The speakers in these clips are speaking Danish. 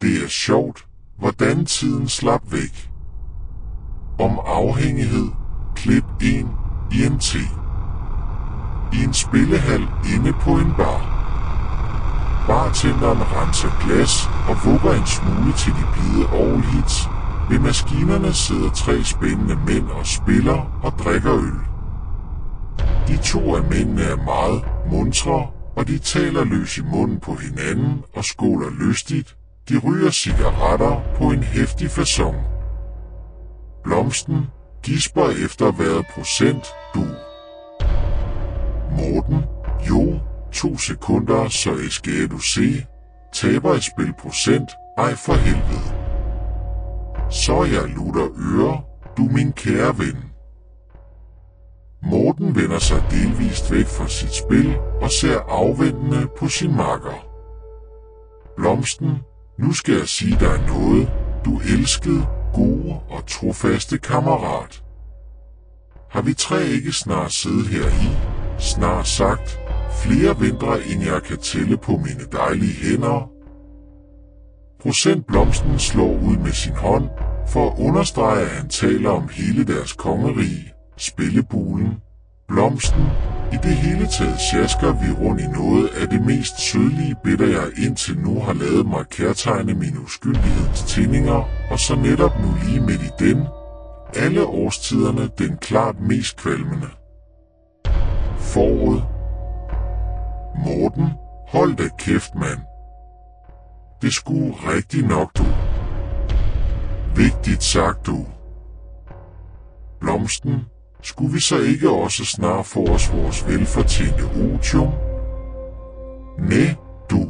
Det er sjovt, hvordan tiden slap væk. Om afhængighed. Klip 1. INT. I en spillehal inde på en bar. Bartenderen renser glas og vugger en smule til de blide all-hits. Ved maskinerne sidder 3 spændende mænd og spiller og drikker øl. De 2 af mændene er meget muntre, og de taler løs i munden på hinanden og skåler lystigt. De ryger cigaretter på en heftig facon. Blomsten gisper efter hvad procent, du? Morten, jo, 2 sekunder, så skal du se. Taber et spil procent, ej for helvede. Så jeg lutter ører, du min kære ven. Morten vender sig delvist væk fra sit spil og ser afventende på sin makker. Blomsten, nu skal jeg sige dig noget, du elskede, gode og trofaste kammerat. Har vi 3 ikke snart siddet her i, snart sagt, flere vintre end jeg kan tælle på mine dejlige hænder? Procent Blomsten slår ud med sin hånd, for at understrege at han taler om hele deres kongerige, spillebulen. Blomsten, i det hele taget sjasker vi rundt i noget af det mest sødlige bitter jeg indtil nu har lavet mig kærtegne mine uskyldighedens tændinger, og så netop nu lige midt i den, alle årstiderne den klart mest kvalmende. Foråret. Morten, hold da kæft mand. Det skulle rigtig nok du. Vigtigt sagt du. Blomsten, skulle vi så ikke også snart få os vores velfortjente otium? Næ, du.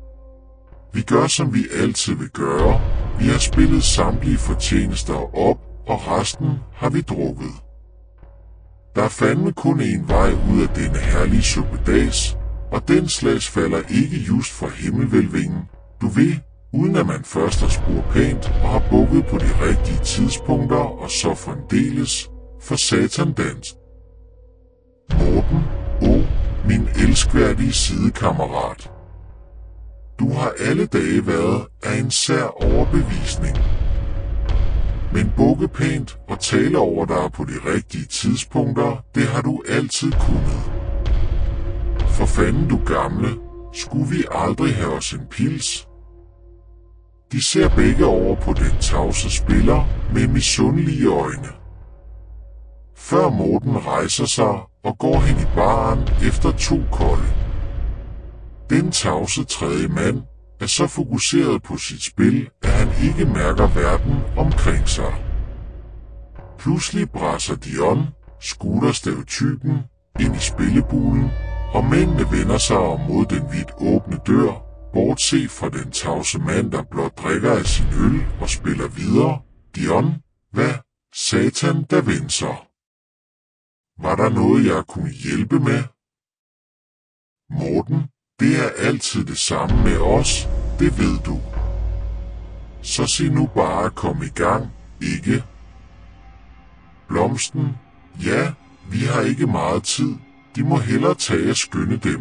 Vi gør som vi altid vil gøre. Vi har spillet samtlige fortjenester op, og resten har vi drukket. Der er fandme kun en vej ud af denne herlige suppedags, og den slags falder ikke just fra himmelvælvingen. Du ved, uden at man først har spurgt pænt og har bukket på de rigtige tidspunkter og så fremdeles for satandans. Morten, min elskværdige sidekammerat. Du har alle dage været af en sær overbevisning. Men bukke pænt og tale over dig på de rigtige tidspunkter, det har du altid kunnet. For fanden du gamle, skulle vi aldrig have os en pils? De ser begge over på den tavse spiller med misundelige øjne. Før Morten rejser sig og går hen i baren efter 2 kolde. Den tavse tredje mand er så fokuseret på sit spil, at han ikke mærker verden omkring sig. Pludselig brasser Dion, scooterstereotypen, ind i spillebulen, og mændene vender sig om mod den vidt åbne dør, bortset fra den tavse mand, der blot drikker af sin øl og spiller videre. Dion, hvad satan der venter? Var der noget, jeg kunne hjælpe med? Morten, det er altid det samme med os, det ved du. Så sig nu bare at komme i gang, ikke? Blomsten, ja, vi har ikke meget tid, de må hellere tage og skynde dem.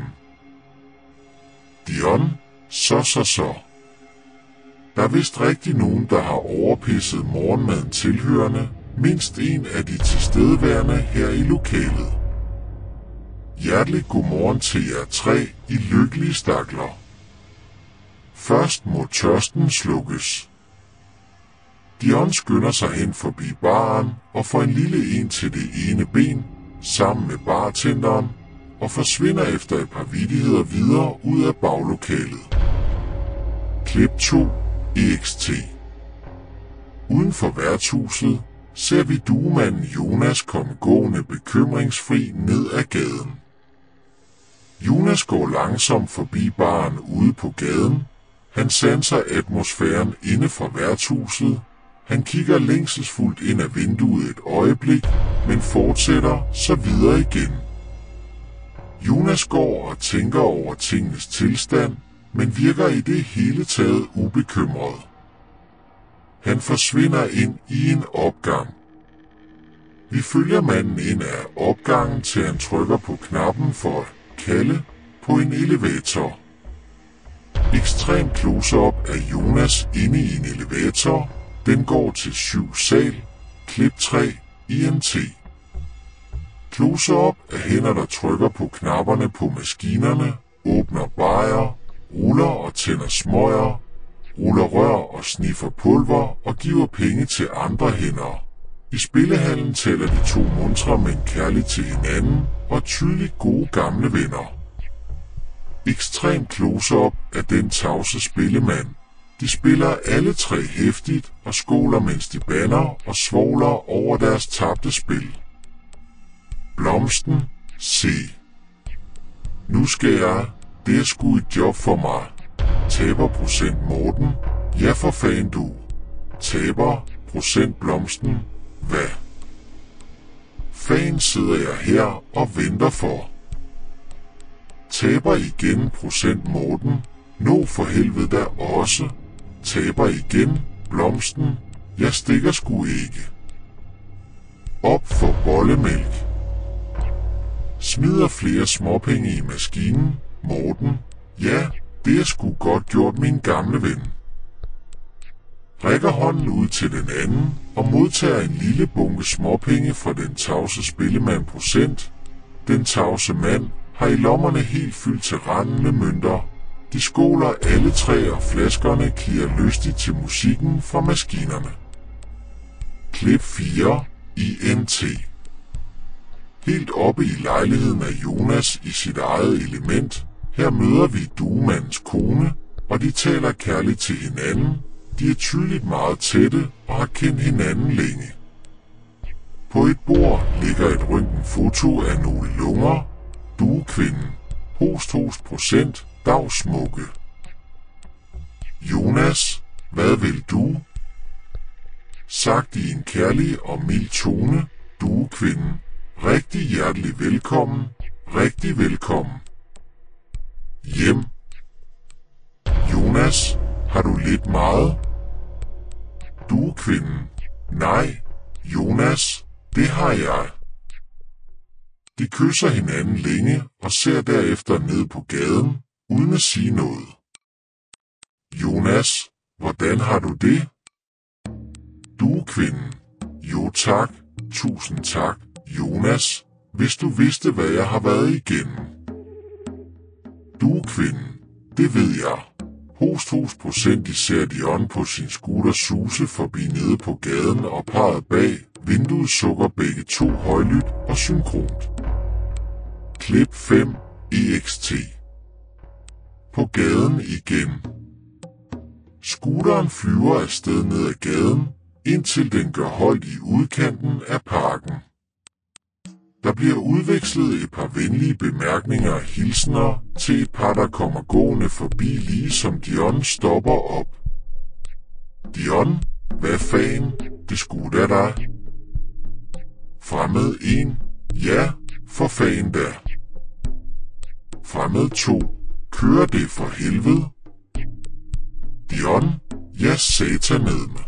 Dion, så. Der er vist rigtig nogen, der har overpisset morgenmaden tilhørende, mindst en af de tilstedeværende her i lokalet. Hjertelig godmorgen til jer 3 i lykkelige stakler. Først må tørsten slukkes. Dion skynder sig hen forbi baren og får en lille en til det ene ben, sammen med bartenderen, og forsvinder efter et par vittigheder videre ud af baglokalet. Klip 2. EXT. Uden for værtshuset ser vi duemanden Jonas komme gående bekymringsfri ned ad gaden. Jonas går langsomt forbi baren ude på gaden. Han sanser atmosfæren inde fra værtshuset. Han kigger længselsfuldt ind ad vinduet et øjeblik, men fortsætter så videre igen. Jonas går og tænker over tingenes tilstand, men virker i det hele taget ubekymret. Han forsvinder ind i en opgang. Vi følger manden ind ad opgangen, til han trykker på knappen for at kalde på en elevator. Ekstrem close-up af Jonas inde i en elevator. Den går til 7 sal. Klip 3. INT. Close-up af hænder, der trykker på knapperne på maskinerne, åbner bajer, ruller og tænder smøger, ruller rør og sniffer pulver og giver penge til andre hænder. I spillehallen taler de to muntre, men kærligt til hinanden og tydeligt gode gamle venner. Ekstrem close-up af den tavse spillemand. De spiller alle tre hæftigt og skåler, mens de bander og svogler over deres tabte spil. Blomsten. C. Nu skal jeg. Det er sgu et job for mig. Taber procent Morten. Ja for fan du. Taber procent Blomsten. Hvad? Fan sidder jeg her og venter for. Taber igen procent Morten. Nå for helvede da også. Taber igen Blomsten. Jeg stikker sgu ikke. Op for bollemælk. Smider flere småpenge i maskinen. Morten. Ja, det er sgu godt gjort, min gamle ven. Rækker hånden ud til den anden og modtager en lille bunke småpenge fra den tavse spillemand procent. Den tavse mand har i lommerne helt fyldt til randen med mønter. De skåler alle tre, og flaskerne klirrer lystigt til musikken fra maskinerne. Klip 4. INT. Helt oppe i lejligheden af Jonas i sit eget element. Her møder vi duemandens kone, og de taler kærligt til hinanden. De er tydeligt meget tætte og har kendt hinanden længe. På et bord ligger et røntgenfoto af nogle lunger. Duekvinden. Host procent. Dagsmukke. Jonas, hvad vil du? Sagt i en kærlig og mild tone. Duekvinden. Rigtig hjertelig velkommen. Rigtig velkommen. Hjem. Jonas, har du lidt meget? Duekvinden. Nej, Jonas, det har jeg. De kysser hinanden længe og ser derefter ned på gaden, uden at sige noget. Jonas, hvordan har du det? Duekvinden. Jo tak, tusind tak, Jonas, hvis du vidste, hvad jeg har været igennem. Duekvinden. Det ved jeg. Host procent ser Dion på sin scooter suse forbi nede på gaden, og parret bag vinduet sukker begge to højlydt og synkront. Klip 5. EXT. På gaden igen. Scooteren flyver afsted ned ad gaden, indtil den gør holdt i udkanten af parken. Der bliver udvekslet et par venlige bemærkninger og hilsener til et par, der kommer gående forbi, lige som Dion stopper op. Dion, hvad fanden? Det skulle da dig. Fremmed 1. Ja, for fanden da. Fremmed 2. Kører det for helvede? Dion, ja satanedme.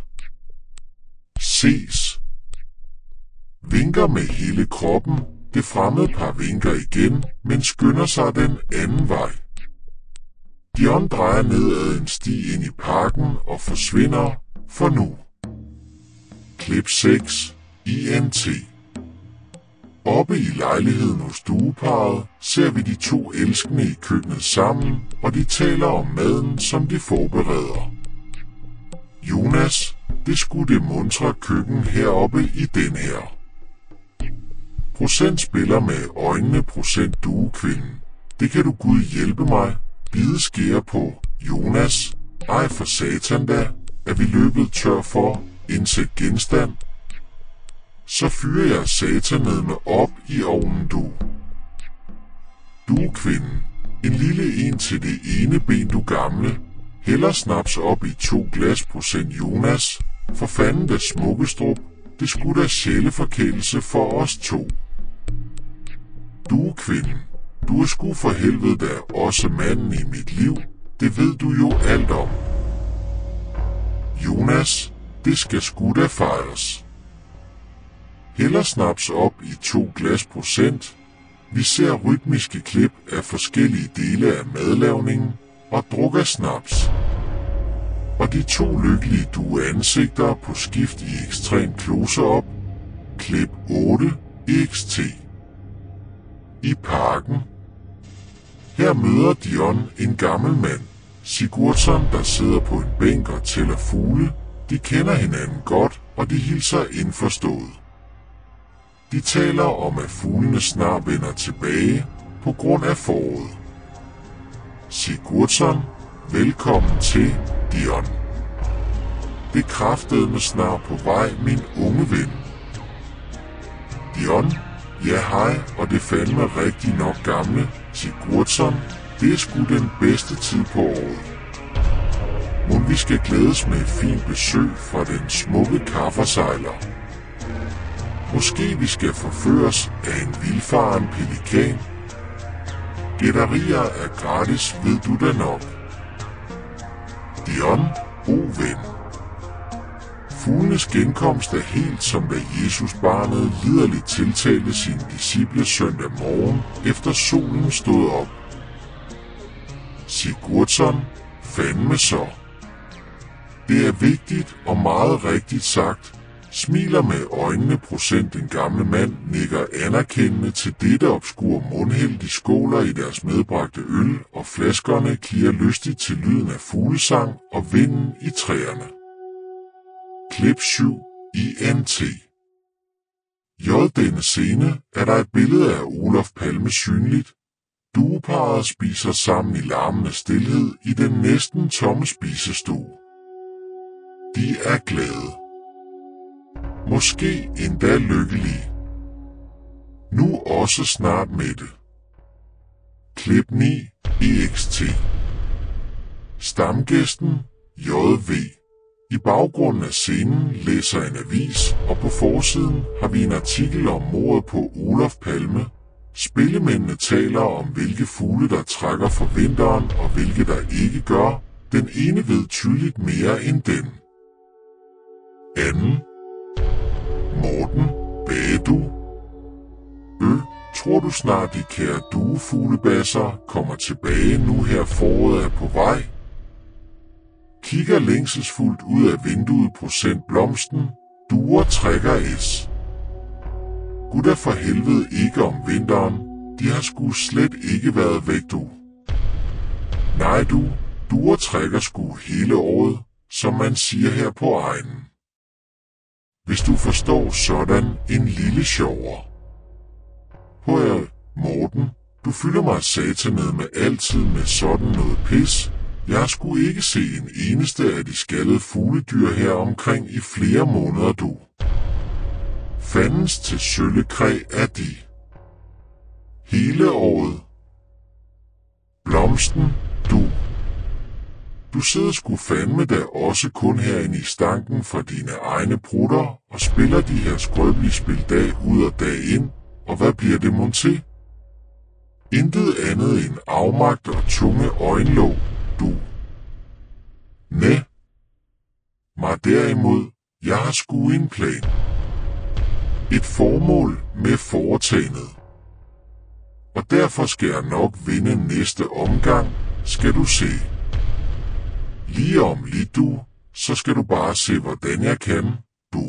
Ses. Vinker med hele kroppen. Det fremmede par vinker igen, men skynder sig den anden vej. Dion drejer nedad en sti ind i parken og forsvinder for nu. Klip 6. INT. Oppe i lejligheden hos dueparret ser vi de to elskende i køkkenet sammen, og de taler om maden, som de forbereder. Jonas, det skulle det muntre køkken heroppe i den her. Procent spiller med øjnene procent duekvinden. Det kan du Gud hjælpe mig. Bide skære på. Jonas, ej for satan da, er vi løbet tør for indsæt genstand. Så fyrer jeg satanedme op i ovnen du. Duekvinden. En lille en til det ene ben du gamle. Hælder snaps op i 2 glas procent Jonas. For fanden da Smukkestrup. Det skulle da sjæleforkælelse for os to. Duekvinden. Du er sgu for helvede da også manden i mit liv. Det ved du jo alt om. Jonas, det skal sgu da fejres. Hælder snaps op i 2 glas procent. Vi ser rytmiske klip af forskellige dele af madlavningen. og druk af snaps. Og de to lykkelige dueansigter på skift i ekstrem close-up. Klip 8 EXT. I parken. Her møder Dion en gammel mand, Sigurdsson, der sidder på en bænk og tæller fugle. De kender hinanden godt, og de hilser indforstået. De taler om, at fuglene snart vender tilbage på grund af foråret. Sigurdsson, velkommen til, Dion. Det er kraftedeme snart på vej, min unge ven. Dion, ja hej, og det fandme rigtig nok gamle. Sigurdsson, det er sgu den bedste tid på året. Mon vi skal glædes med et fint besøg fra den smukke kaffersejler. Måske vi skal forføres af en vildfaren pelikan. Gætterier er gratis, ved du da nok. Dion, ven. Fuglenes genkomst er helt som da Jesus barnet liderligt tiltalte sine disciple søndag morgen, efter solen stod op. Sigurdsson, fandme så. Det er vigtigt og meget rigtigt sagt. Smiler med øjnene procent den gamle mand, nikker anerkendende til dette obskure mundhæld, de skåler i deres medbragte øl, og flaskerne klirrer lystigt til lyden af fuglesang og vinden i træerne. Klip 7 INT. Denne scene er der et billede af Olof Palme synligt. Dueparret spiser sammen i larmende stilhed i den næsten tomme spisestue. De er glade. Måske endda lykkelige. Nu også snart mætte. Klip 9 EXT. Stamgæsten JV. I baggrunden af scenen læser en avis, og på forsiden har vi en artikel om mordet på Olof Palme. Spillemændene taler om, hvilke fugle der trækker for vinteren, og hvilke der ikke gør. Den ene ved tydeligt mere end den anden. Morten, hvad er du? Tror du snart de kære duefuglebasser kommer tilbage nu her foråret er på vej? Kigger længselsfuldt ud af vinduet procent blomsten. Duer trækker S. Gud er for helvede ikke om vinteren. De har sgu slet ikke været væk, du. Nej, duer trækker sgu hele året, som man siger her på egnen. Hvis du forstår sådan en lille sjovere. Hør, Morten, du fylder mig satanet med altid med sådan noget pis. Jeg har sgu ikke set en eneste af de skaldede fugledyr her omkring i flere måneder, du. Fandens til søllekræ er de. Hele året. Blomsten, du sidder sgu fandme da også kun herinde i stanken for dine egne prutter og spiller de her skrøbelige spil dag ud og dag ind, og hvad bliver det mon til? Intet andet end afmagt og tunge øjenlåg, du. Næ. Mig derimod, jeg har sgu en plan. Et formål med foretagendet. Og derfor skal jeg nok vinde næste omgang, skal du se. Lige om lidt, du, så skal du bare se, hvordan jeg kan, du.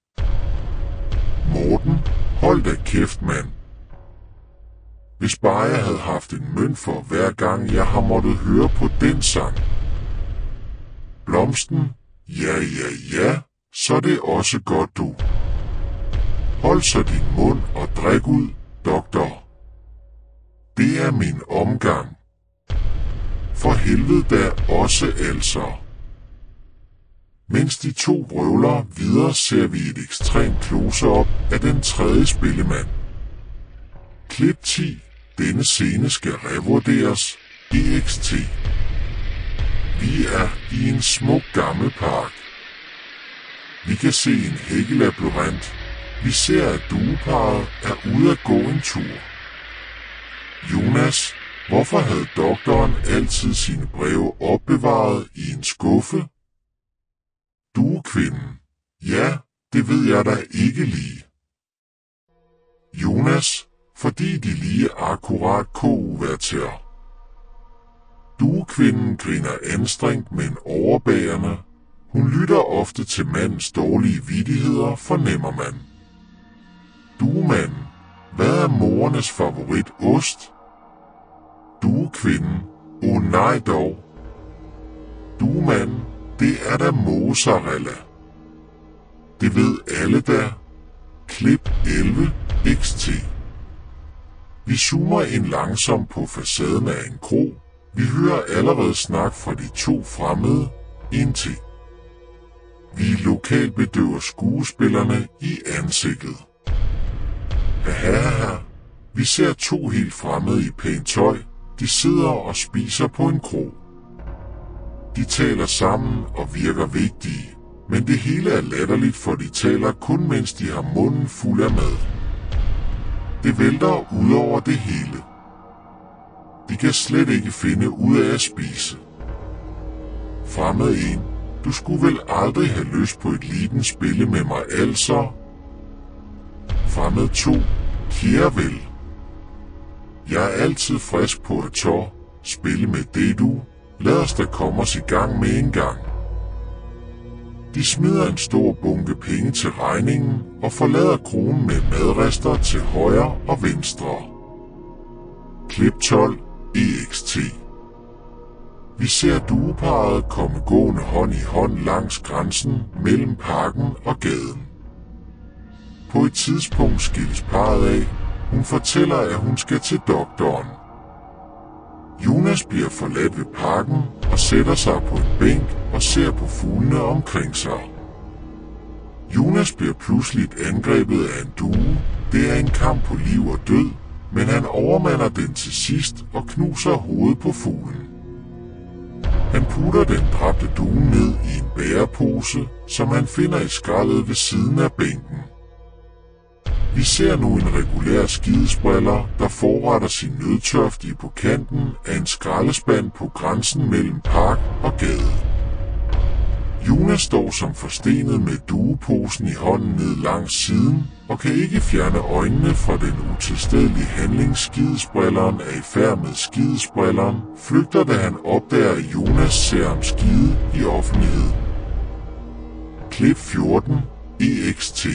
Morten, hold da kæft, mand. Hvis bare jeg havde haft en mønt for hver gang, jeg har måttet høre på den sang. Blomsten, ja, så det er også godt, du. Hold så din mund og drik ud, doktor. Det er min omgang. For helvede da også altså. Mens de to vrøvler videre, ser vi et ekstremt close-up af den tredje spillemand. Klip 10. Denne scene skal revurderes. EXT. Vi er i en smuk gammel park. Vi kan se en hækkelabyrint. Vi ser, at dueparret er ude at gå en tur. Jonas, hvorfor havde doktoren altid sine breve opbevaret i en skuffe? Duekvinden. Ja, det ved jeg da ikke lige. Jonas, fordi de lige akkurat kuverterer. Duekvinden griner anstrengt, men overbærende. Hun lytter ofte til mandens dårlige vittigheder, fornemmer man. Duemanden: hvad er morernes favoritost? Duekvinden: nej dog. Duemanden: det er da mozzarella. Det ved alle da. Klip 11 XT. Vi zoomer ind langsomt på facaden af en kro. Vi hører allerede snak fra de to fremmede, indtil vi lokalt bedøver skuespillerne i ansigtet. Hahaha. Vi ser to helt fremmede i pænt tøj. De sidder og spiser på en kro. De taler sammen og virker vigtige, men det hele er latterligt, for de taler kun mens de har munden fuld af mad. Det vælter ud over det hele. De kan slet ikke finde ud af at spise. Fremmed en: du skulle vel aldrig have lyst på et liten spille med mig altså? Fremmed 2: kære vel. Jeg er altid frisk på at spille med det du. Lad os da komme os i gang med en gang. De smider en stor bunke penge til regningen og forlader kronen med madrester til højre og venstre. Klip 12 EXT. Vi ser dueparret komme gående hånd i hånd langs grænsen mellem parken og gaden. På et tidspunkt skilles parret af. Hun fortæller, at hun skal til doktoren. Jonas bliver forladt ved parken og sætter sig på en bænk og ser på fuglene omkring sig. Jonas bliver pludseligt angrebet af en due. Det er en kamp på liv og død, men han overmander den til sidst og knuser hovedet på fuglen. Han putter den dræbte due ned i en bærepose, som han finder i skraldet ved siden af bænken. Vi ser nu en regulær skidespriller, der forretter sin nødtørft på kanten af en skraldespand på grænsen mellem park og gade. Jonas står som forstenet med dueposen i hånden ned langs siden og kan ikke fjerne øjnene fra den utilstedelige handling. Skidesprilleren er i færd med skidesprilleren, flygter da han opdager, at Jonas ser ham skide i offentligheden. Klip 14 EXT.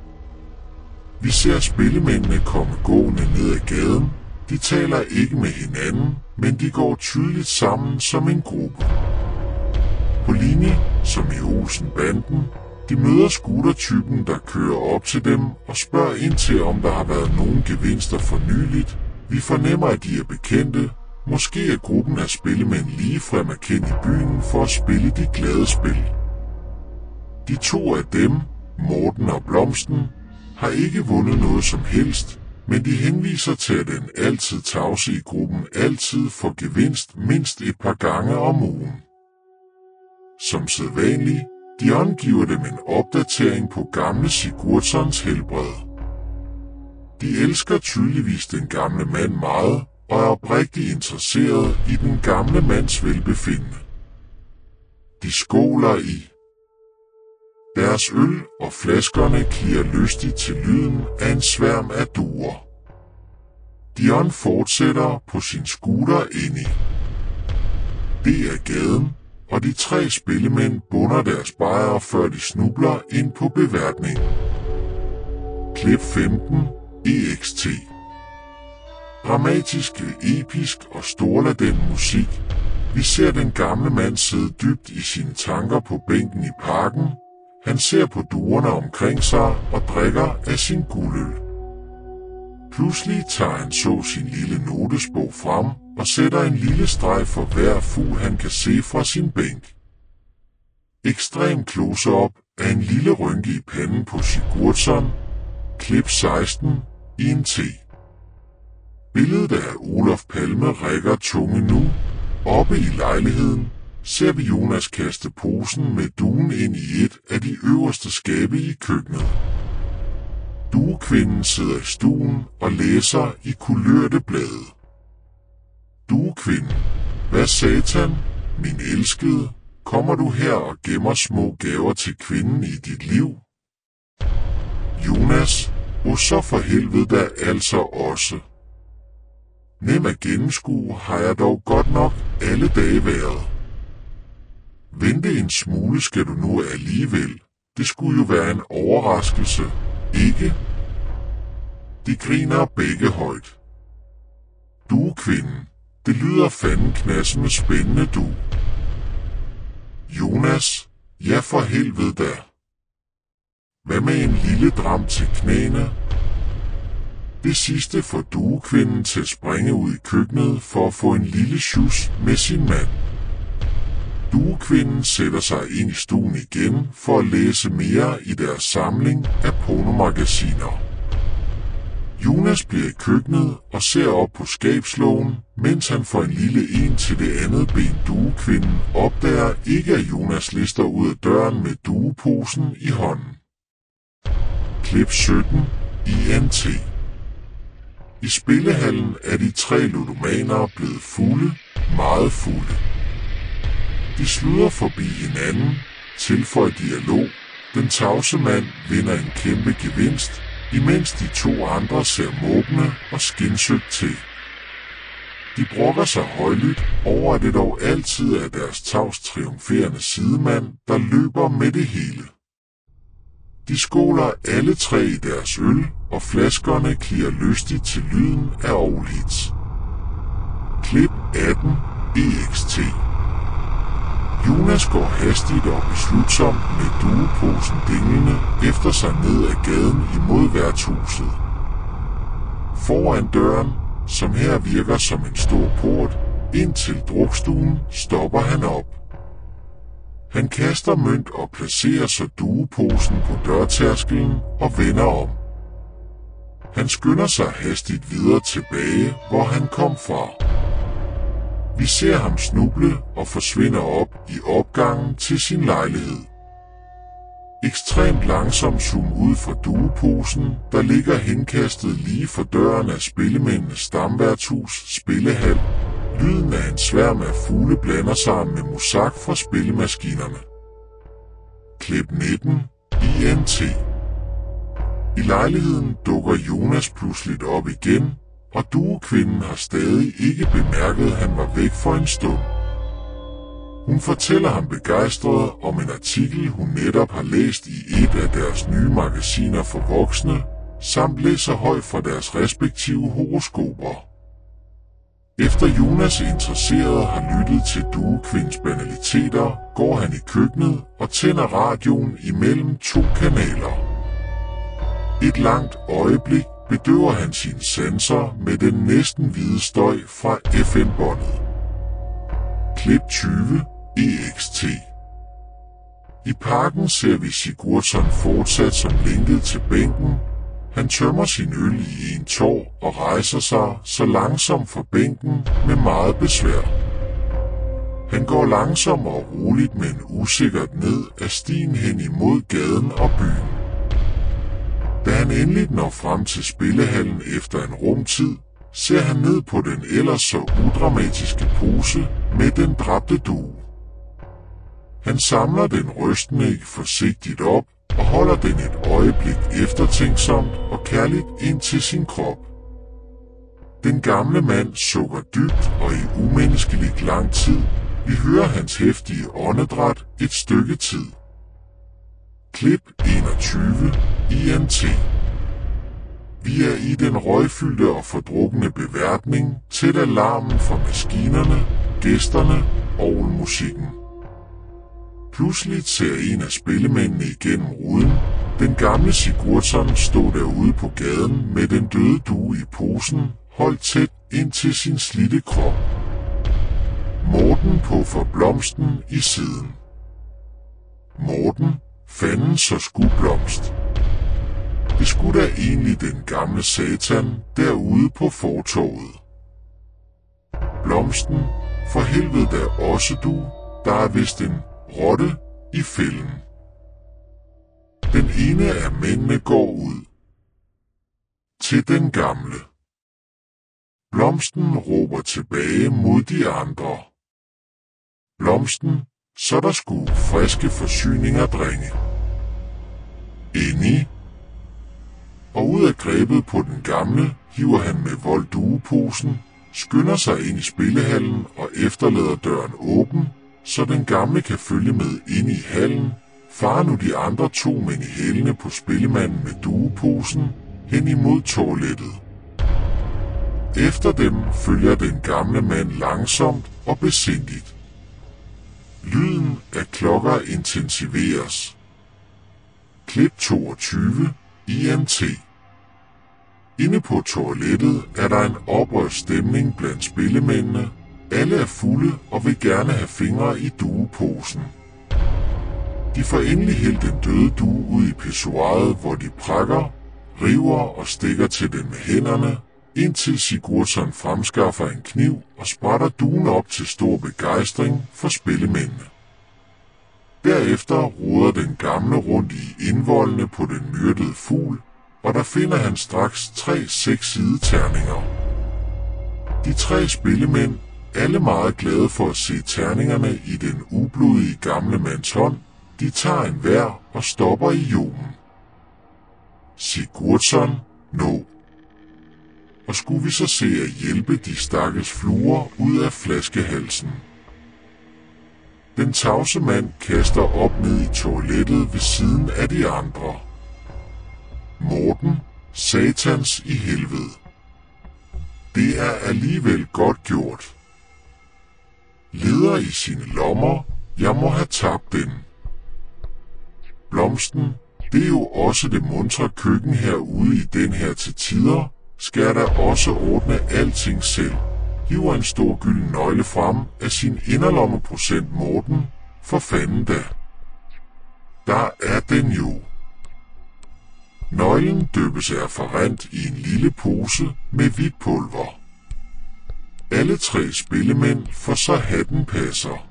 Vi ser spillemændene komme gående ned ad gaden. De taler ikke med hinanden, men de går tydeligt sammen som en gruppe. På linje, som i Olsen-banden, de møder scootertypen, der kører op til dem og spørger ind til, om der har været nogen gevinster for nyligt. Vi fornemmer, at de er bekendte. Måske er gruppen af spillemænd ligefrem er kendt i byen for at spille de glade spil. De to af dem, Morten og Blomsten, har ikke vundet noget som helst, men de henviser til, at den altid tavse i gruppen altid får gevinst mindst et par gange om ugen. Som sædvanligt, Dion giver dem en opdatering på gamle Sigurdssons helbred. De elsker tydeligvis den gamle mand meget og er oprigtigt interesseret i den gamle mands velbefindende. De skåler i deres øl, og flaskerne klirrer lystigt til lyden af en sværm af duer. Dion fortsætter på sin scooter ind i det er gaden, og de tre spillemænd bunder deres bajere, før de snubler ind på beværtningen. Klip 15 EXT. Dramatisk, episk og storladent musik. Vi ser den gamle mand sidde dybt i sine tanker på bænken i parken. Han ser på duerne omkring sig og drikker af sin guldøl. Pludselig tager han så sin lille notesbog frem og sætter en lille streg for hver fugl, han kan se fra sin bænk. Ekstrem close-up af en lille rynke i panden på Sigurdsson. Klip 16 i en T. Billedet af Olof Palme rækker tunge nu. Oppe i lejligheden ser vi Jonas kaste posen med duen ind i et af de øverste skabe i køkkenet. Duekvinden sidder i stuen og læser i kulørte blade. Duekvinden: hvad satan, min elskede, kommer du her og gemmer små gaver til kvinden i dit liv? Jonas: så for helvede da altså også. Nem at gennemskue har jeg dog godt nok alle dage været. Vente en smule skal du nu alligevel. Det skulle jo være en overraskelse, ikke? De griner begge højt. Duekvinden, det lyder fanden knassende spændende, du. Jonas, ja for helvede da. Hvad med en lille dram til knæene? Det sidste får duekvinden til at springe ud i køkkenet for at få en lille sjus med sin mand. Duekvinden sætter sig ind i stuen igen for at læse mere i deres samling af pornomagasiner. Jonas bliver i køkkenet og ser op på skabslågen, mens han får en lille en til det andet ben. Duekvinden opdager ikke, at Jonas lister ud af døren med dueposen i hånden. Klip 17. INT. I spillehallen er de 3 ludomanere blevet fulde, meget fulde. De sluder forbi hinanden, tilføjer dialog. Den tavse mand vinder en kæmpe gevinst, imens de 2 andre ser måbne og skindsøgt til. De brokker sig højlydt over, at det dog altid er deres tavs triumferende sidemand, der løber med det hele. De skåler alle 3 i deres øl, og flaskerne klirrer lystigt til lyden af orlhits. Klip 18. EXT. Jonas går hastigt og beslutsomt med dueposen dinglende efter sig ned ad gaden imod værtshuset. Foran døren, som her virker som en stor port, ind til drukstuen, stopper han op. Han kaster mønt og placerer så dueposen på dørtærskelen og vender om. Han skynder sig hastigt videre tilbage, hvor han kom fra. Vi ser ham snuble og forsvinder op i opgangen til sin lejlighed. Ekstremt langsomt zoom ud fra dueposen, der ligger henkastet lige for døren af spillemændenes stamværtshus spillehal. Lyden af en sværm af fugle blander sig med musak fra spillemaskinerne. Klip 19. INT. I lejligheden dukker Jonas pludseligt op igen, og duekvinden har stadig ikke bemærket, at han var væk for en stund. Hun fortæller ham begejstret om en artikel, hun netop har læst i et af deres nye magasiner for voksne, samt læser højt fra deres respektive horoskoper. Efter Jonas interesseret har lyttet til duekvindens banaliteter, går han i køkkenet og tænder radioen imellem 2 kanaler. Et langt øjeblik bedøver han sine sanser med den næsten hvide støj fra FM-båndet. Klip 20. EXT. I parken ser vi Sigurdsson fortsat som lænket til bænken. Han tømmer sin øl i en tår og rejser sig så langsomt fra bænken med meget besvær. Han går langsomt og roligt, men usikkert ned ad stien hen imod gaden og byen. Da han endelig når frem til spillehallen efter en rumtid, ser han ned på den ellers så udramatiske pose med den dræbte due. Han samler den rystende forsigtigt op og holder den et øjeblik eftertænksomt og kærligt ind til sin krop. Den gamle mand sukker dybt og i umenneskelig lang tid. Vi hører hans heftige åndedræt et stykke tid. Klip 21. INT. Vi er i den røgfyldte og fordrukne beværtning, tæt af larmen fra maskinerne, gæsterne og musikken. Pludselig ser en af spillemændene igennem ruden. Den gamle Sigurdsson stod derude på gaden med den døde due i posen, holdt tæt ind til sin slidte krop. Morten på for blomsten i siden. Morten, fanden så skudblomst. Det skulle da egentlig den gamle satan derude på fortovet. Blomsten, for helvede da også du, der er vist en rotte i fælden. Den ene af mændene går ud. Til den gamle. Blomsten råber tilbage mod de andre. Blomsten, så der skulle friske forsyninger, drenge. Ind i. Og ud af grebet på den gamle hiver han med vold dueposen, skynder sig ind i spillehallen og efterlader døren åben, så den gamle kan følge med ind i hallen, farer nu de andre 2 mænd i hælene på spillemanden med dueposen hen imod toilettet. Efter dem følger den gamle mand langsomt og besindigt. Lyden af klokker intensiveres. Klip 22 INT. Inde på toilettet er der en oprørt stemning blandt spillemændene. Alle er fulde og vil gerne have fingre i dueposen. De får endelig hældt den døde due ud i pissoiret, hvor de prakker, river og stikker til den med hænderne, indtil Sigurdsson fremskaffer en kniv og sprætter duen op til stor begejstring for spillemændene. Derefter roder den gamle rundt i indvoldene på den myrdede fugl, og der finder han straks 3 6-sidede terninger. De 3 spillemænd, alle meget glade for at se terningerne i den ublodige gamle mands hånd, de tager en hver og stopper i jorden. Sigurdsson, no. Og skulle vi så se at hjælpe de stakkels fluer ud af flaskehalsen. Den tavse mand kaster op ned i toilettet ved siden af de andre. Morten, satans i helvede. Det er alligevel godt gjort. Leder i sine lommer, jeg må have tabt den. Blomsten, det er jo også det muntre køkken herude i den her til tider, skal jeg da også ordne alting selv. Hiver en stor gylden nøgle frem af sin inderlommeprocent Morten, for fanden da. Der er den jo. Nøglen dyppes erfarent i en lille pose med hvidt pulver. Alle 3 spillemænd får så hatten passer.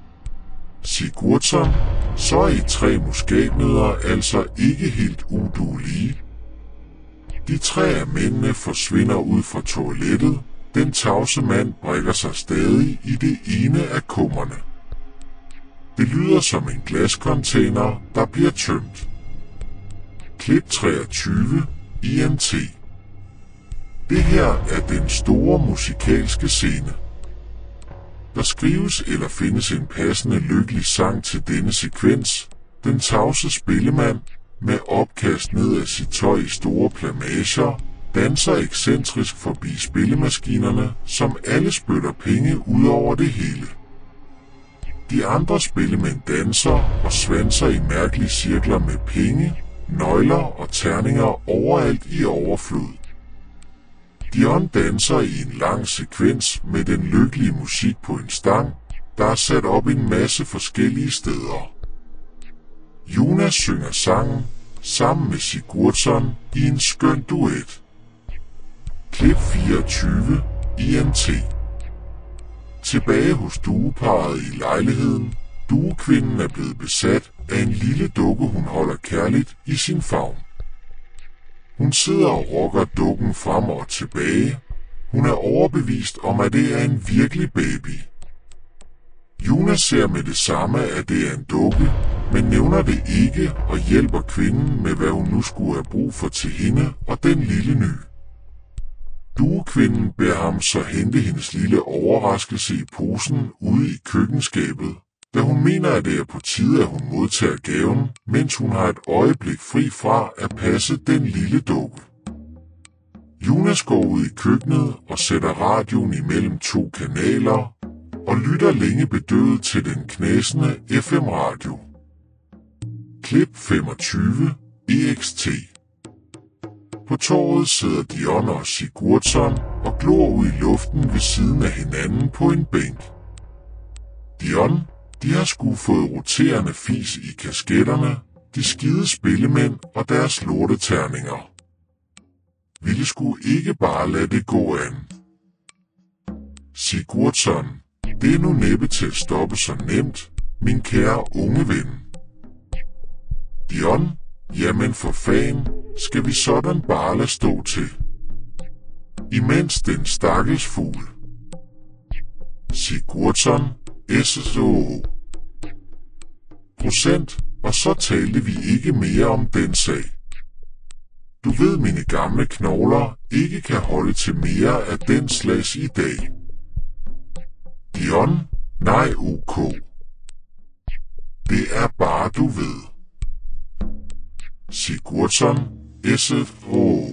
Sigurdsson, så er I 3 muskatnødder altså ikke helt uduelige. De 3 af mændene forsvinder ud fra toilettet. Den tavse mand brækker sig stadig i det ene af kummerne. Det lyder som en glascontainer, der bliver tømt. Klip 23 INT. Det her er den store musikalske scene. Der skrives eller findes en passende lykkelig sang til denne sekvens. Den tavse spillemand, med opkast ned af sit tøj i store plamager, danser ekscentrisk forbi spillemaskinerne, som alle spytter penge ud over det hele. De andre spillemænd danser og svanser i mærkelige cirkler med penge, nøgler og terninger overalt i overflod. Dion danser i en lang sekvens med den lykkelige musik på en stang, der er sat op en masse forskellige steder. Jonas synger sangen sammen med Sigurdsson i en skøn duet. Klip 24 INT. Tilbage hos dueparret i lejligheden. Duekvinden er blevet besat af en lille dukke, hun holder kærligt i sin favn. Hun sidder og rokker dukken frem og tilbage. Hun er overbevist om, at det er en virkelig baby. Jonas ser med det samme, at det er en dukke, men nævner det ikke og hjælper kvinden med, hvad hun nu skulle have brug for til hende og den lille ny. Duekvinden beder ham så hente hendes lille overraskelse i posen ude i køkkenskabet, da hun mener, at det er på tide, at hun modtager gaven, mens hun har et øjeblik fri fra at passe den lille dukke. Jonas går ud i køkkenet og sætter radioen imellem 2 kanaler og lytter længe bedøvet til den knasende FM-radio. Klip 25 EXT. På torvet sidder Dion og Sigurdsson og glor ud i luften ved siden af hinanden på en bænk. Dion, de har sgu fået roterende fis i kasketterne, de skide spillemænd og deres lorteterninger. Ville sgu ikke bare lade det gå an. Sigurdsson, det er nu næppe til at stoppe så nemt, min kære unge ven. Dion, jamen for fan, skal vi sådan bare lade stå til. Imens den stakkels fugl. Sigurdsson, SSO. Procent, og så talte vi ikke mere om den sag. Du ved, mine gamle knogler ikke kan holde til mere af den slags i dag. Dion, nej ok. Det er bare du ved. Sigurdsson, SFO.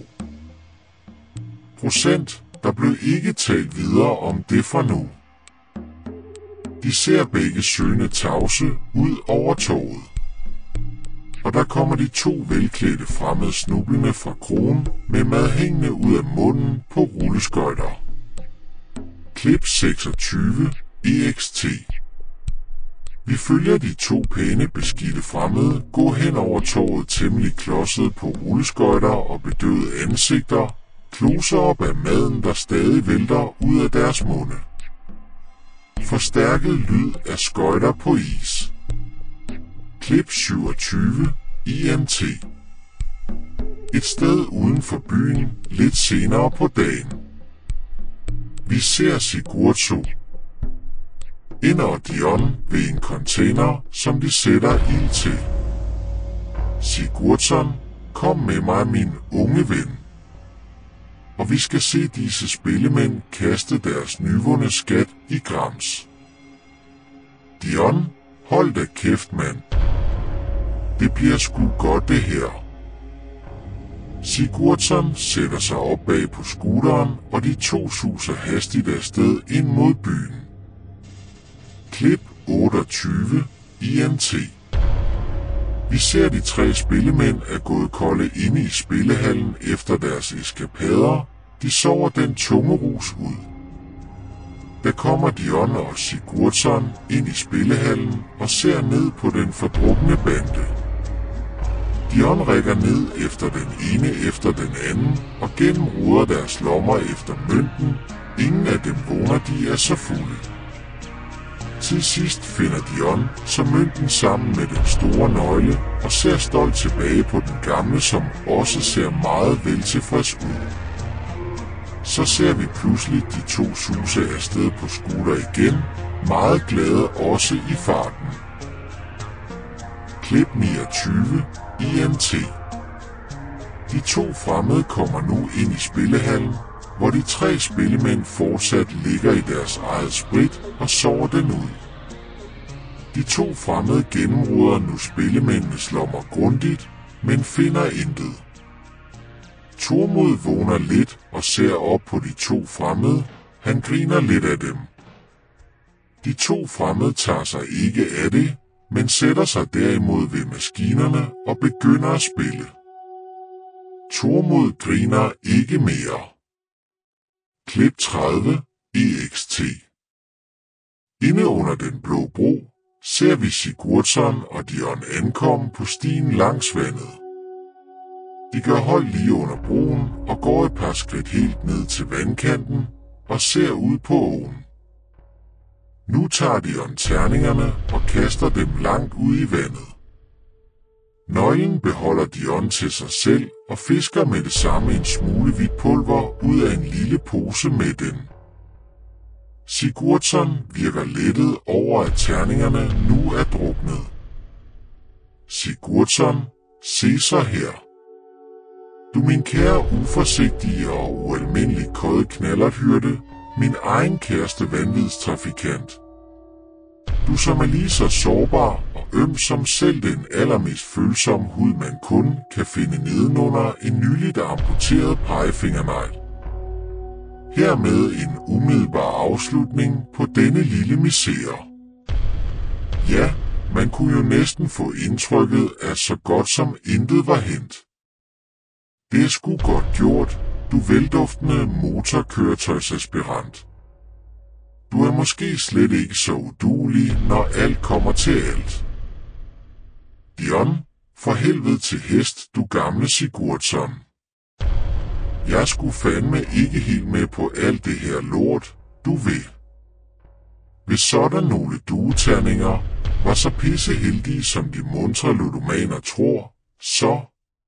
Procent, der blev ikke talt videre om det for nu. De ser begge søgende tavse ud over toget. Og der kommer de to velklædte fremmede snublende fra krogen med mad hængende ud af munden på rulleskøjter. Klip 26 EXT. Vi følger de to pæne beskidte fremmede gå hen over toget temmelig klodset på rulleskøjter og bedøvede ansigter, kloser op af maden, der stadig vælter ud af deres munde. Forstærket lyd af skøjter på is. Klip 27 INT. Et sted uden for byen, lidt senere på dagen. Vi ser Sigurdsson og Dion ved en container, som de sætter ild til. Sigurdsson, kom med mig, min unge ven. Og vi skal se disse spillemænd kaste deres nyvundne skat i grams. Dion, hold da kæft, mand. Det bliver sgu godt det her. Sigurdsson sætter sig op bag på scooteren, og de to suser hastigt afsted ind mod byen. Klip 28 INT. Vi ser de tre spillemænd er gået kolde inde i spillehallen efter deres eskapader. De sover den tunge rus ud. Der kommer Dion og Sigurdsson ind i spillehallen og ser ned på den fordrukne bande. Dion rækker ned efter den ene efter den anden og gennemroder deres lommer efter mønten. Ingen af dem vågner, de er så fulde. Til sidst finder Dion så mønten sammen med den store nøgle og ser stolt tilbage på den gamle, som også ser meget veltilfreds ud. Så ser vi pludselig de to suse afsted på scooter igen, meget glade også i farten. Klip 29 INT. De to fremmede kommer nu ind i spillehallen, hvor de tre spillemænd fortsat ligger i deres eget sprit og sover den ud. De to fremmede gennemroder nu spillemændenes lommer grundigt, men finder intet. Tormod vågner lidt og ser op på de to fremmede. Han griner lidt af dem. De to fremmede tager sig ikke af det, men sætter sig derimod ved maskinerne og begynder at spille. Tormod griner ikke mere. Klip 30 EXT. Inde under den blå bro ser vi Sigurdsson og Dion ankomme på stien langs vandet. De gør hold lige under broen og går et par skridt helt ned til vandkanten og ser ud på åen. Nu tager Dion terningerne og kaster dem langt ud i vandet. Nøglen beholder Dion til sig selv og fisker med det samme en smule hvidt pulver ud af en lille pose med den. Sigurdsson virker lettet over, at terningerne nu er druknet. Sigurdsson, se så her. Du min kære uforsigtige og ualmindelig køde knallerthyrde, min egen kæreste vanvidstrafikant. Du som er lige så sårbar og øm som selv den allermest følsomme hud man kun kan finde nedenunder en nyligt amputeret pegefingernegl. Hermed en umiddelbar afslutning på denne lille misere. Ja, man kunne jo næsten få indtrykket, at så godt som intet var hent. Det er sgu godt gjort, du velduftende motorkøretøjsaspirant. Du er måske slet ikke så uduelig, når alt kommer til alt. Dion, for helvede til hest, du gamle Sigurdsson. Jeg skulle fandme ikke helt med på alt det her lort, du ved. Hvis sådan nogle dueterninger var så pisseheldige, som de muntre ludomaner tror, så...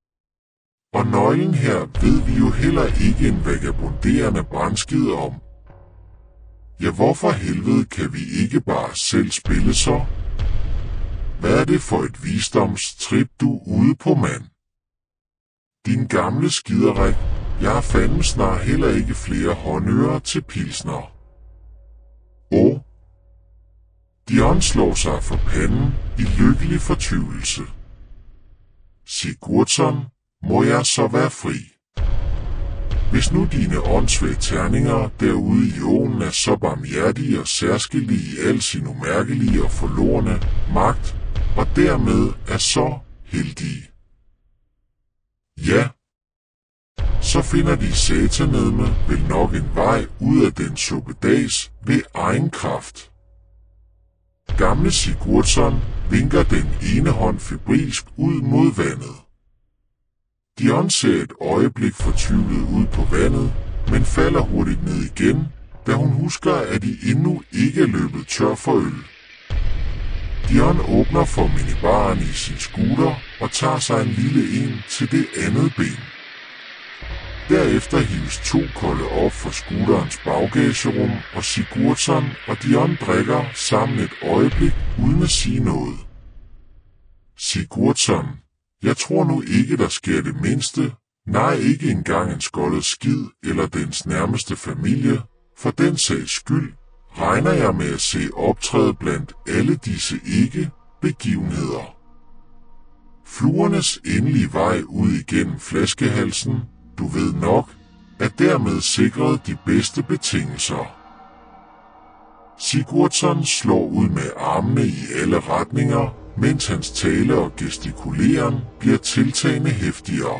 Og nøglen her ved vi jo heller ikke en vagabonderende brandskid om. Ja, hvorfor helvede kan vi ikke bare selv spille så? Hvad er det for et visdomstrip, du er ude på, mand? Din gamle skiderik, jeg har fandme snart heller ikke flere håndører til pilsner. Og Dion slår sig for panden i lykkelig fortvivlelse. Sigurdsson, må jeg så være fri? Hvis nu dine åndssvage terninger derude i åen er så barmhjertige og særskilte i al sin umærkelige og forlorne magt, og dermed er så heldige. Ja, så finder de satanedme vel nok en vej ud af den suppedags ved egen kraft. Gamle Sigurdsson vinker den ene hånd febrilsk ud mod vandet. Dion ser et øjeblik fortvivlet ud på vandet, men falder hurtigt ned igen, da hun husker, at de endnu ikke er løbet tør for øl. Dion åbner for minibaren i sin scooter og tager sig en lille en til det andet ben. Derefter hives 2 kolde op fra scooterens bagagerum, og Sigurdsson og Dion drikker sammen et øjeblik uden at sige noget. Sigurdsson, jeg tror nu ikke, der sker det mindste, nej ikke engang en skoldet skid eller dens nærmeste familie, for den sags skyld regner jeg med at se optræde blandt alle disse ikke-begivenheder. Fluernes endelige vej ud igennem flaskehalsen, du ved nok, er dermed sikret de bedste betingelser. Sigurdsson slår ud med armene i alle retninger, mens hans tale og gestikuleren bliver tiltagende heftigere.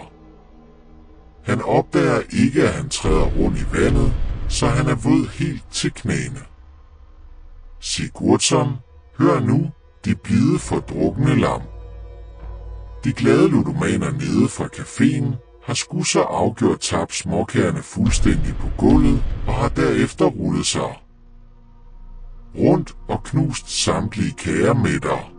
Han opdager ikke, at han træder rundt i vandet, så han er våd helt til knæene. Sigurdsson, hør nu, de blide fordrukne lam. De glade ludomaner nede fra caféen har sgu så afgjort tabt småkagerne fuldstændig på gulvet og har derefter rullet sig rundt og knust samtlige kager med dig.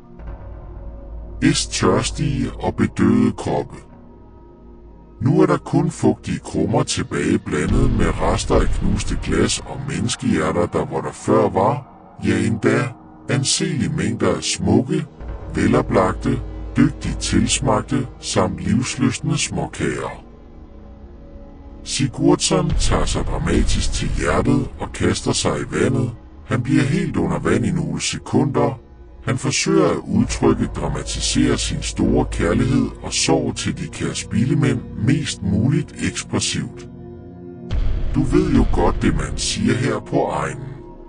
Tørstige og bedøvede kroppe. Nu er der kun fugtige krummer tilbage blandet med rester af knuste glas og menneskehjerter, der hvor der før var, ja endda anselige mængder af smukke, veloplagte, dygtigt tilsmagte samt livslystne småkager. Sigurdsson tager sig dramatisk til hjertet og kaster sig i vandet. Han bliver helt under vand i nogle sekunder. Han forsøger at udtrykke, dramatisere sin store kærlighed og sorg til de kære spildemænd mest muligt ekspressivt. Du ved jo godt det man siger her på egnen.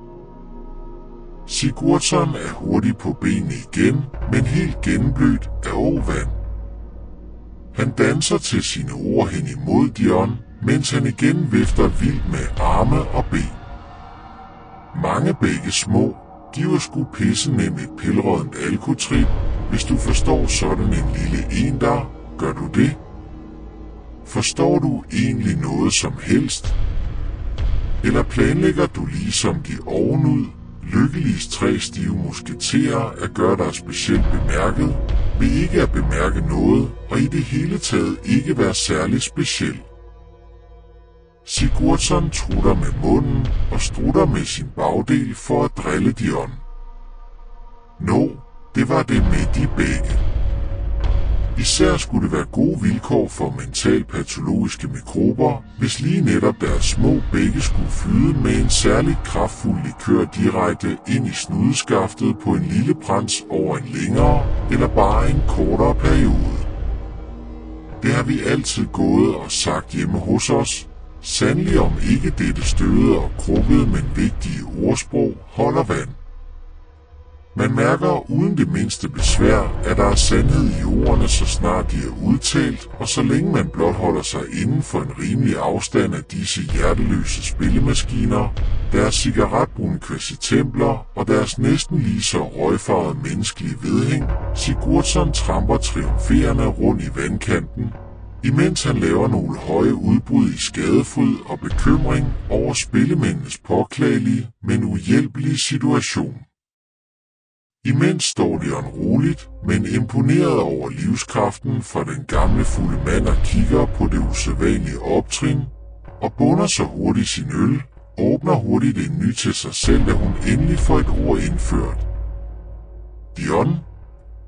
Sigurdsson er hurtigt på benene igen, men helt gennemblødt af åvand. Han danser til sine ord hen imod Dion, mens han igen vifter vildt med arme og ben. Mange begge små giver sgu pisse nemt et pilrådent alkotrip, hvis du forstår sådan en lille en der, gør du det? Forstår du egentlig noget som helst? Eller planlægger du ligesom de ovenud, lykkeligst 3 stive musketerer at gøre dig specielt bemærket, ved ikke at bemærke noget og i det hele taget ikke være særlig speciel? Sigurdsson trutter med munden og strutter med sin bagdel for at drille Dion. Det var det med de begge. Især skulle det være gode vilkår for mentalpatologiske mikrober, hvis lige netop deres små bække skulle flyde med en særlig kraftfuld likør direkte ind i snudeskaftet på en lille prins over en længere eller bare en kortere periode. Det har vi altid gået og sagt hjemme hos os. Sandelig om ikke dette støvede og krukkede, men vigtige ordsprog holder vand. Man mærker uden det mindste besvær, at der er sandhed i ordene, så snart de er udtalt, og så længe man blot holder sig inden for en rimelig afstand af disse hjerteløse spillemaskiner, deres cigaretbrune kvasitempler og deres næsten lige så røgfarvede menneskelige vedhæng. Sigurdsson tramper triumferende rundt i vandkanten, imens han laver nogle høje udbrud i skadefryd og bekymring over spillemændenes påklagelige, men uhjælpelige situation. Imens står Dion roligt, men imponeret over livskraften fra den gamle fulde mand og kigger på det usædvanlige optrin, og bunder så hurtigt sin øl, åbner hurtigt en ny til sig selv, da hun endelig får et ord indført. Dion,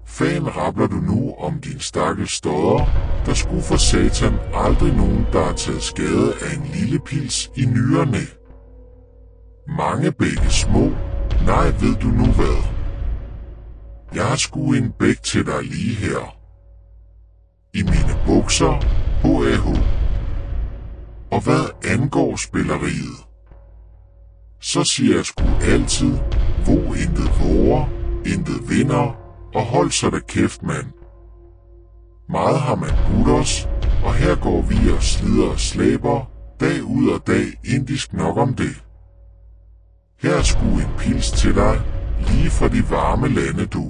Fan rabler du nu om din stakkels stodder, der skulle for satan aldrig nogen, der har taget skade af en lille pils i ny og næ. Mange bække små, nej ved du nu hvad. Jeg har sgu en bæk til dig lige her. I mine bukser, HAH. Og hvad angår spilleriet, så siger jeg sgu altid, hvor intet våger, intet vinder, og hold så da kæft, mand. Meget har man budt os, og her går vi og slider og slæber, dag ud og dag indisk nok om det. Her er sgu en pils til dig, lige fra de varme lande du.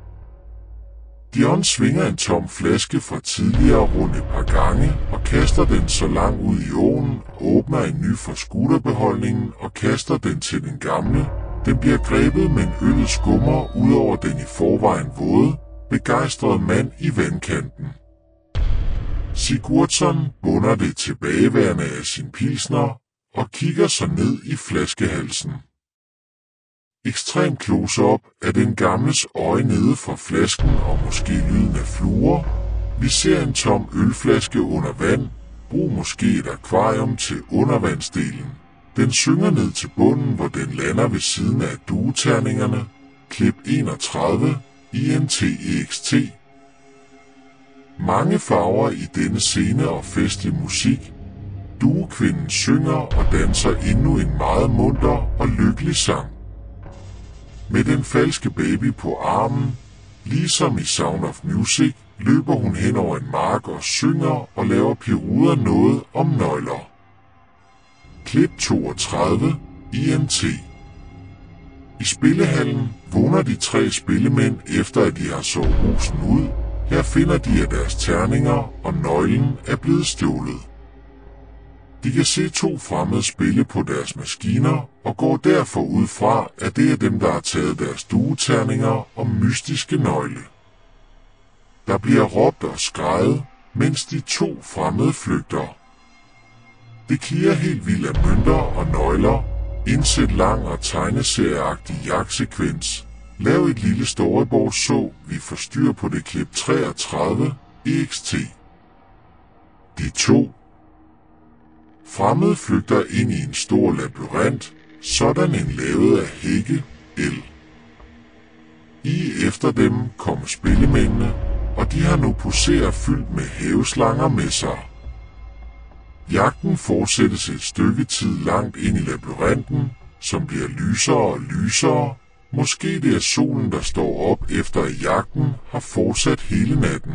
Dion svinger en tom flaske fra tidligere rundt et par gange og kaster den så langt ud i åen, åbner en ny for skutterbeholdningen og kaster den til den gamle. Den bliver grebet, men øllet skummer ud over den i forvejen våde, begejstrede mand i vandkanten. Sigurdsson bunder det tilbageværende af sin pilsner og kigger så ned i flaskehalsen. Ekstremt close-up af den gamles øje nede fra flasken og måske lyden af fluer. Vi ser en tom ølflaske under vand. Brug måske et akvarium til undervandsdelen. Den synger ned til bunden, hvor den lander ved siden af dueterningerne. Klip 31, INTEXT. Mange farver i denne scene og festlig musik. Duekvinden synger og danser endnu en meget munter og lykkelig sang. Med den falske baby på armen, ligesom i Sound of Music, løber hun hen over en mark og synger og laver piruder noget om nøgler. Klip 32, INT. I spillehallen vågner de 3 spillemænd efter at de har sovet rusen ud. Her finder de af deres terninger, og nøglen er blevet stjålet. De kan se 2 fremmede spille på deres maskiner, og går derfor ud fra, at det er dem, der har taget deres dueterninger og mystiske nøgle. Der bliver råbt og skreget, mens de 2 fremmede flygter. Det klirrer helt vildt af mønter og nøgler. Indsæt lang og tegneserieagtig jagtsekvens. Lav et lille storyboard, så vi får styr på det. Klip 33, EXT. De 2 fremmede flygter ind i en stor labyrint, sådan en lavet af hække, el. Efter dem kommer spillemændene, og de har nu poserer fyldt med haveslanger med sig. Jagten fortsættes et stykke tid langt ind i labyrinten, som bliver lysere og lysere. Måske det er solen, der står op efter at jagten har fortsat hele natten.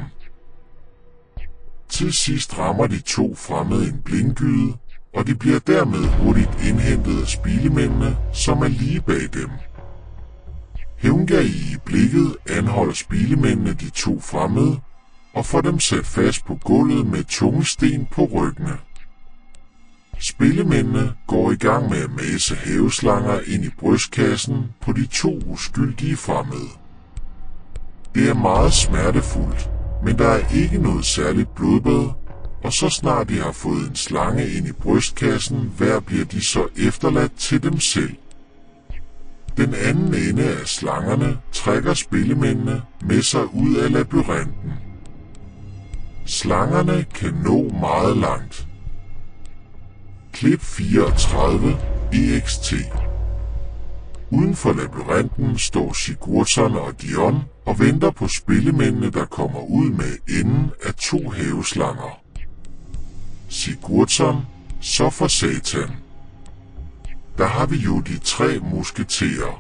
Til sidst rammer de 2 fremmede en blindgyde, og de bliver dermed hurtigt indhentet af spillemændene, som er lige bag dem. Hævngærig i blikket anholder spillemændene de 2 fremmede, og får dem sat fast på gulvet med tunge sten på ryggene. Spillemændene går i gang med at mase haveslanger ind i brystkassen på de 2 uskyldige fremmede. Det er meget smertefuldt, men der er ikke noget særligt blodbad, og så snart de har fået en slange ind i brystkassen, hver bliver de så efterladt til dem selv. Den anden ende af slangerne trækker spillemændene med sig ud af labyrinten. Slangerne kan nå meget langt. Klip 34, EXT. Uden for labyrinten står Sigurdsson og Dion og venter på spillemændene, der kommer ud med enden af 2 haveslanger. Sigurdsson, så for satan. Der har vi jo de 3 musketerer.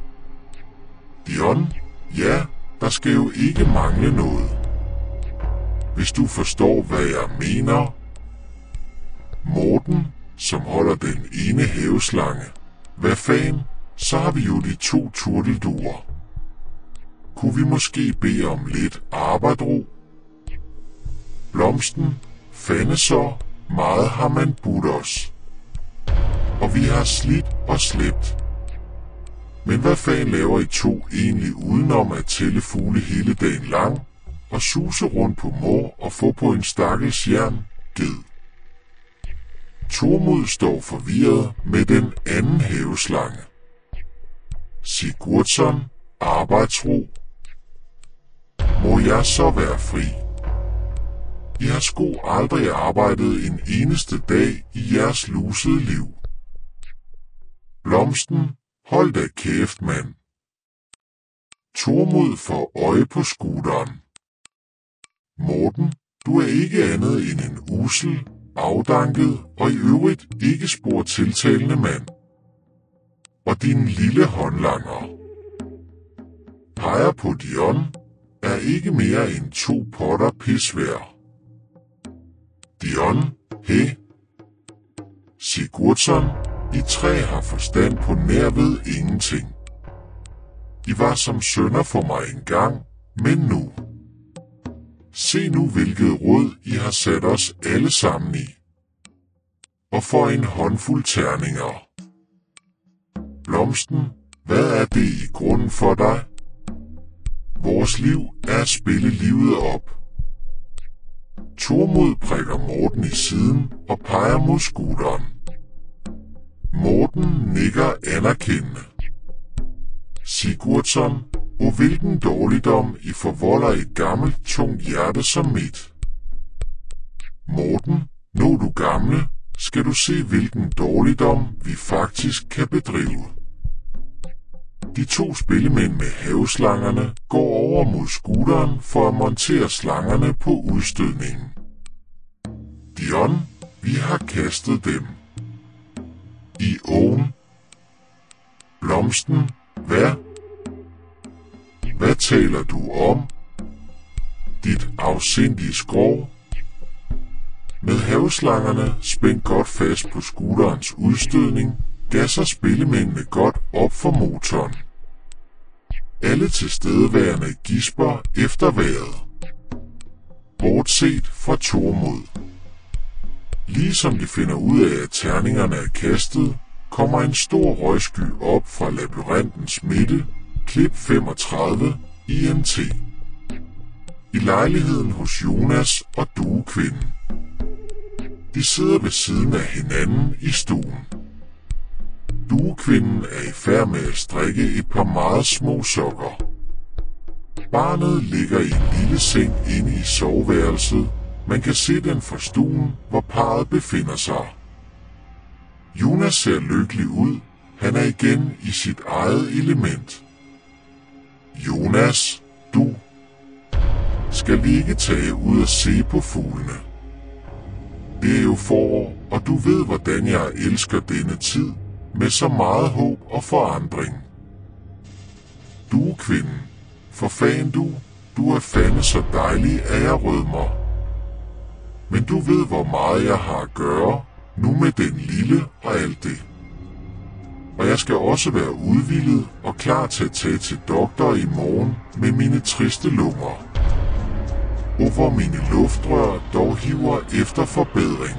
Dion, ja, der skal jo ikke mangle noget. Hvis du forstår, hvad jeg mener. Morten, som holder den ene haveslange. Hvad fanden, så har vi jo de 2 turtelduer. Kunne vi måske bede om lidt arbejdsro? Blomsten, fande så, meget har man budt os. Og vi har slidt og slæbt. Men hvad fanden laver I 2 egentlig udenom at tælle fugle hele dagen lang, og suse rundt på mor og få på en stakkels jernged? Tormod står forvirret med den anden haveslange. Sigurdsson, arbejdsro. må jeg så være fri. I har sgu aldrig arbejdet en eneste dag i jeres lusede liv. Blomsten, hold da kæft, mand. Tormod får øje på scooteren. Morten, du er ikke andet end en usel, afdanket og i øvrigt ikke spor tiltalende mand. Og din lille håndlanger. Peger på Dion er ikke mere end 2 potter pis værd. Dion, he. Sigurdsson, I 3 har forstand på nær ved ingenting. I var som sønner for mig engang, men nu. Se nu hvilket råd I har sat os alle sammen i. Og for en håndfuld terninger. Blomsten, hvad er det i grunden for dig? Vores liv er at spille livet op. Tormod prikker Morten i siden og peger mod scooteren. Morten nikker anerkendende. Sigurdsson, og hvilken dårligdom I forvolder et gammelt, tungt hjerte som mit. Morten, når du gamle, skal du se hvilken dårligdom vi faktisk kan bedrive. De 2 spillemænd med haveslangerne går over mod scooteren for at montere slangerne på udstødningen. Dion, vi har kastet dem. I åen. Blomsten, hvad? Hvad taler du om? Dit afsindige skrog? Med haveslangerne spændt godt fast på scooterens udstødning, gasser spillemændene godt op for motoren. Alle tilstedeværende gisper efter vejret. Bortset fra Tormod. Ligesom de finder ud af, at terningerne er kastet, kommer en stor røgsky op fra labyrintens midte, klip 35, INT. I lejligheden hos Jonas og duekvinden. De sidder ved siden af hinanden i stuen. Duekvinden er i færd med at strikke et par meget små sokker. Barnet ligger i en lille seng inde i soveværelset. Man kan se den fra stuen, hvor parret befinder sig. Jonas ser lykkelig ud. Han er igen i sit eget element. Jonas, du. Skal vi ikke tage ud og se på fuglene? Det er jo forår, og du ved, hvordan jeg elsker denne tid, med så meget håb og forandring. Duekvinden, for fan du er fandme så dejlig, at jeg rødmer. Men du ved, hvor meget jeg har at gøre, nu med den lille og alt det. Og jeg skal også være udhvilet og klar til at tage til doktor i morgen med mine triste lunger. Og hvor mine luftrør dog hiver efter forbedring.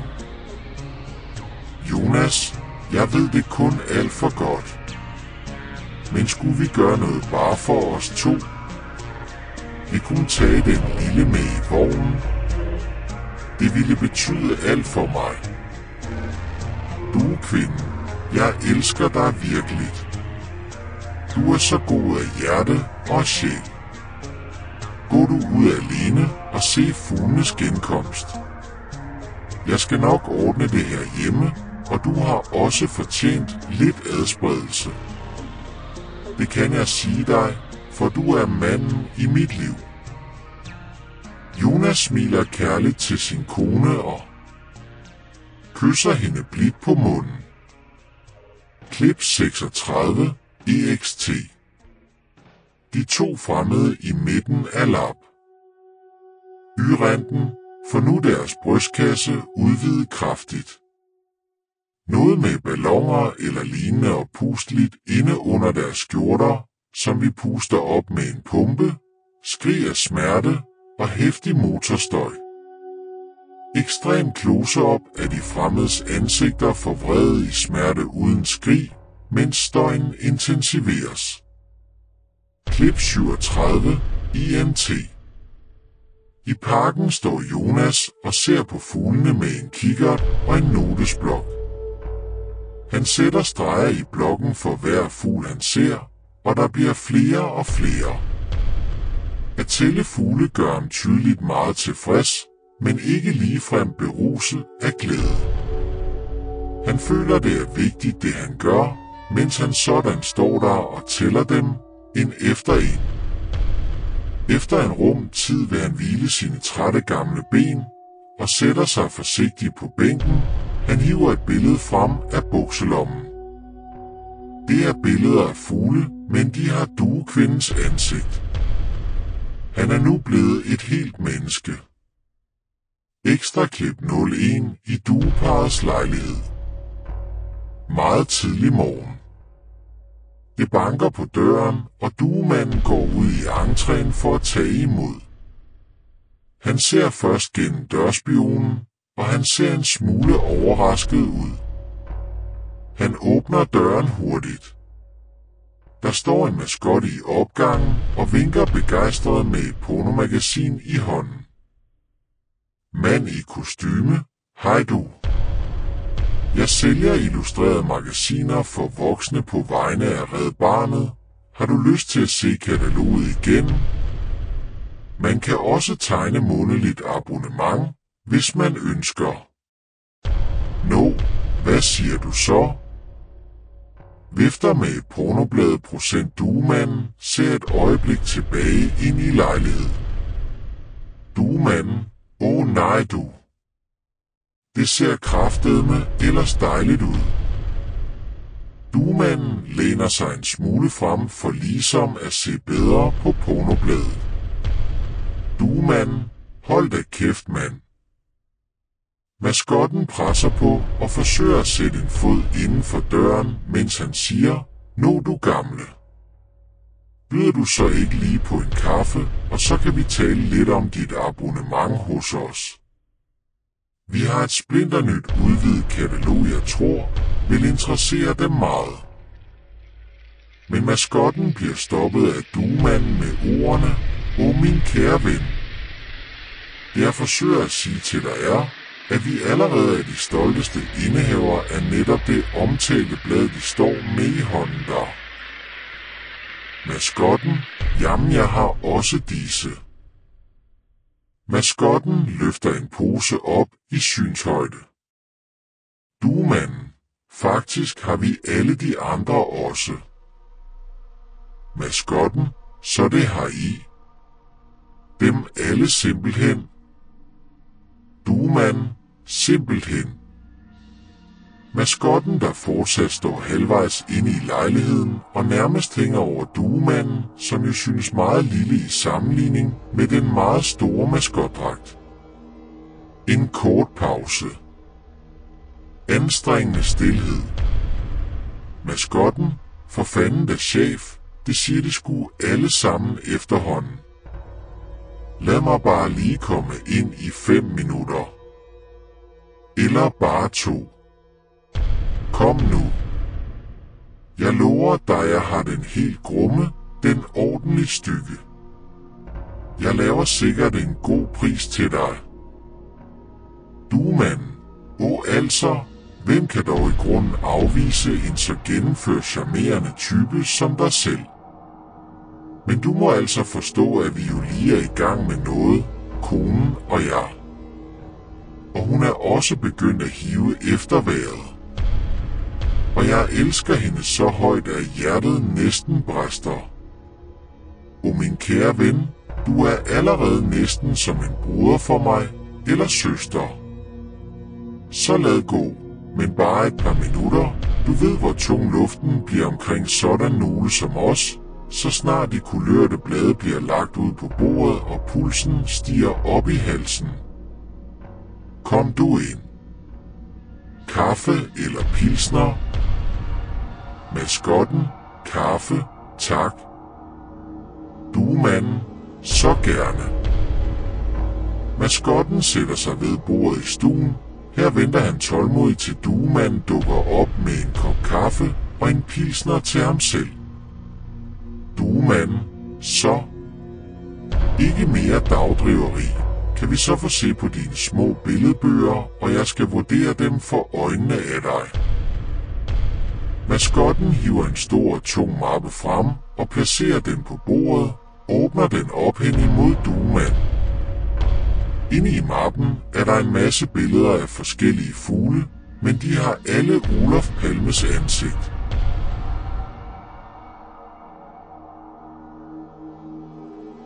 Jonas, jeg ved det kun alt for godt. Men skulle vi gøre noget bare for os 2? Vi kunne tage den lille med i vognen. Det ville betyde alt for mig. Duekvinden, jeg elsker dig virkeligt. Du er så god af hjerte og sjæl. Gå du ud alene og se fuglenes genkomst. Jeg skal nok ordne det her hjemme, og du har også fortjent lidt adspredelse. Det kan jeg sige dig, for du er manden i mit liv. Jonas smiler kærligt til sin kone og kysser hende blidt på munden. Klip 36, EXT. De 2 fremmede i midten af lap. Yrenten får nu deres brystkasse udvidet kraftigt. Noget med balloner eller lignende og pusteligt inde under deres skjorter, som vi puster op med en pumpe, skrig af smerte og heftig motorstøj. Ekstrem close-up af de fremmedes ansigter forvredet i smerte uden skrig, mens støjen intensiveres. Klip 37, INT. I parken står Jonas og ser på fuglene med en kikkert og en notesblok. Han sætter streger i blokken for hver fugl han ser, og der bliver flere og flere. At tælle fugle gør ham tydeligt meget tilfreds, men ikke ligefrem beruset af glæde. Han føler, det er vigtigt, det han gør, mens han sådan står der og tæller dem, en efter en. Efter en rum tid vil han hvile sine trætte gamle ben og sætter sig forsigtigt på bænken. Han hiver et billede frem af bukselommen. Det er billeder af fugle, men de har duekvindens ansigt. Han er nu blevet et helt menneske. Ekstra klip 01 i dueparrets lejlighed. Meget tidlig morgen. Det banker på døren, og duemanden går ud i entréen for at tage imod. Han ser først gennem dørspionen, og han ser en smule overrasket ud. Han åbner døren hurtigt. Der står en maskot i opgangen og vinker begejstret med et pornomagasin i hånden. Mand i kostyme, hej du. Jeg sælger illustrerede magasiner for voksne på vegne af Red Barnet. Har du lyst til at se kataloget igen? Man kan også tegne månedligt abonnement, hvis man ønsker. Nå, hvad siger du så? Vifter med et pornoblad duemanden ser et øjeblik tilbage ind i lejligheden. Duemanden, nej du. Det ser kraftedme ellers dejligt ud. Duemanden læner sig en smule frem for ligesom at se bedre på pornobladet. Duemanden, hold da kæft mand. Maskotten presser på og forsøger at sætte en fod inden for døren, mens han siger, nå du gamle. Byder du så ikke lige på en kaffe, og så kan vi tale lidt om dit abonnement hos os. Vi har et splinternyt udvidet katalog, jeg tror, vil interessere dem meget. Men maskotten bliver stoppet af duemanden med ordene, min kære ven. Det jeg forsøger at sige til dig er, at vi allerede er de stolteste indehaver af netop det omtalte blad, de står med i hånden der. Maskotten, jamen jeg har også disse. Maskotten løfter en pose op i synshøjde. Duemanden, faktisk har vi alle de andre også. Maskotten, så det har I. Dem alle simpelthen. Duemanden, simpelthen. Maskotten, der fortsat står halvvejs inde i lejligheden og nærmest hænger over duemanden, som jo synes meget lille i sammenligning med den meget store maskotdragt. En kort pause. Anstrengende stilhed. Maskotten, for fanden da chef, det siger de sgu alle sammen efterhånden. Lad mig bare lige komme ind i 5 minutter. Eller bare 2. Kom nu. Jeg lover dig, jeg har den helt grumme, den ordentligt stykke. Jeg laver sikkert en god pris til dig. Duemanden, altså, hvem kan dog i grunden afvise en så gennemført charmerende type som dig selv? Men du må altså forstå, at vi jo lige er i gang med noget, konen og jeg. Og hun er også begyndt at hive efter vejret. Og jeg elsker hende så højt, at hjertet næsten brister. Min kære ven, du er allerede næsten som en broder for mig, eller søster. Så lad gå, men bare et par minutter. Du ved, hvor tung luften bliver omkring sådan nogle som os, så snart de kulørte blade bliver lagt ud på bordet, og pulsen stiger op i halsen. Kom du ind. Kaffe eller pilsner? Maskotten, kaffe, tak. Duemanden, så gerne. Maskotten sætter sig ved bordet i stuen. Her venter han tålmodigt til duemanden dukker op med en kop kaffe og en pilsner til ham selv. Duemanden, så. Ikke mere dagdriveri. Kan vi så få se på dine små billedbøger, og jeg skal vurdere dem for øjnene af dig. Maskotten hiver en stor og tung mappe frem og placerer den på bordet. åbner den op hen imod Duemand. Inde i mappen er der en masse billeder af forskellige fugle, men de har alle Olaf Palmes ansigt.